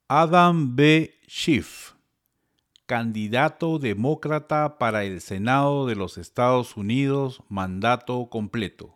Adam B. Schiff, candidato demócrata para el Senado de los Estados Unidos, mandato completo.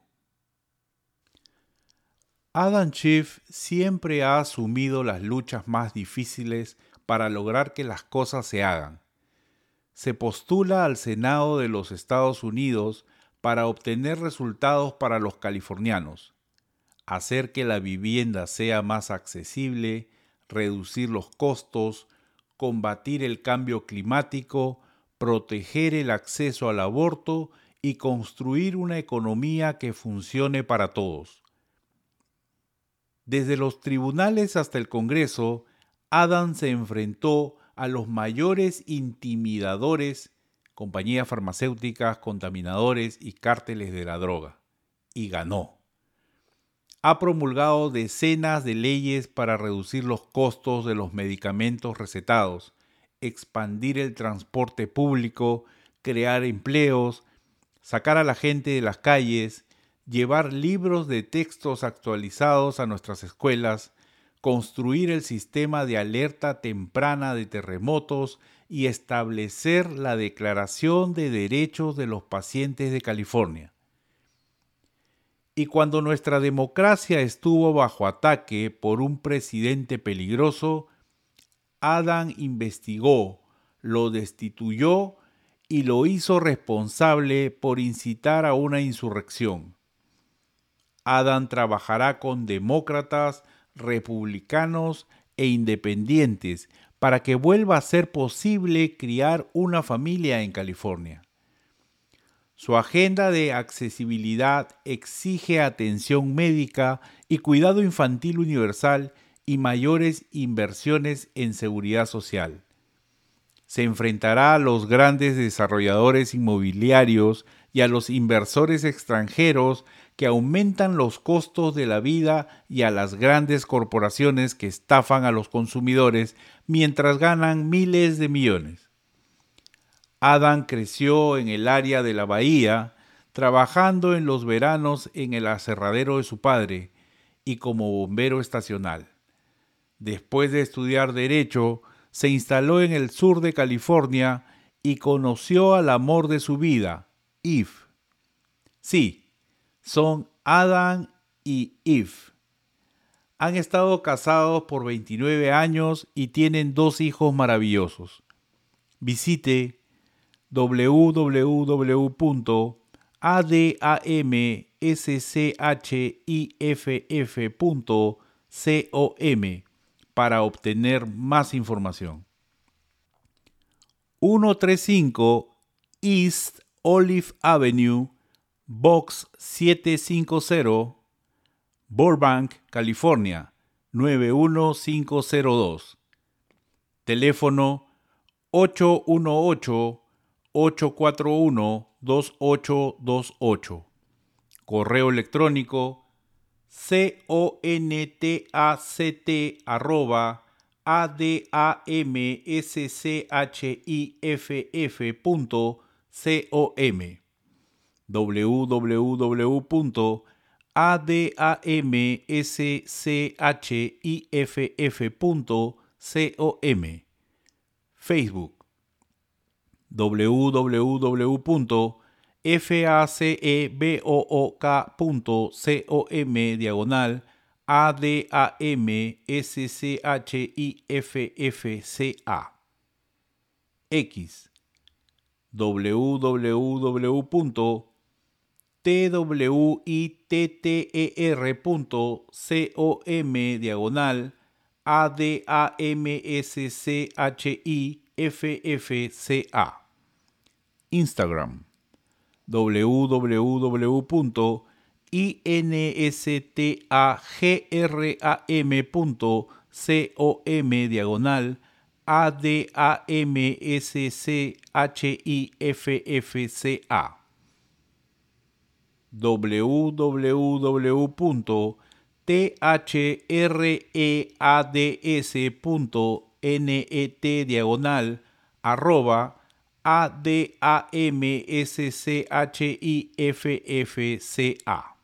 Adam Schiff siempre ha asumido las luchas más difíciles para lograr que las cosas se hagan. Se postula al Senado de los Estados Unidos para obtener resultados para los californianos, hacer que la vivienda sea más accesible, reducir los costos, combatir el cambio climático, proteger el acceso al aborto y construir una economía que funcione para todos. Desde los tribunales hasta el Congreso, Adam se enfrentó a los mayores intimidadores, compañías farmacéuticas, contaminadores y cárteles de la droga, y ganó. Ha promulgado decenas de leyes para reducir los costos de los medicamentos recetados, expandir el transporte público, crear empleos, sacar a la gente de las calles, llevar libros de textos actualizados a nuestras escuelas, construir el sistema de alerta temprana de terremotos y establecer la Declaración de Derechos de los Pacientes de California. Y cuando nuestra democracia estuvo bajo ataque por un presidente peligroso, Adam investigó, lo destituyó y lo hizo responsable por incitar a una insurrección. Adam trabajará con demócratas, republicanos e independientes para que vuelva a ser posible criar una familia en California. Su agenda de accesibilidad exige atención médica y cuidado infantil universal y mayores inversiones en seguridad social. Se enfrentará a los grandes desarrolladores inmobiliarios y a los inversores extranjeros que aumentan los costos de la vida y a las grandes corporaciones que estafan a los consumidores mientras ganan miles de millones. Adam creció en el área de la bahía, trabajando en los veranos en el aserradero de su padre y como bombero estacional. Después de estudiar Derecho, se instaló en el sur de California y conoció al amor de su vida, Eve. Sí, son Adam y Eve. Han estado casados por 29 años y tienen 2 hijos maravillosos. Visite www.adamschiff.com para obtener más información. 135 East Olive Avenue, Box 750, Burbank, California, 91502. Teléfono 818-841-2828. Correo electrónico contact@adamschiff.com www.adamschiff.com Facebook www.facebook.com/adamschiffca X www.twitter.com/adamschiffca Instagram www.instagram.com/adamschiffca www.treads.net/@adamschiffca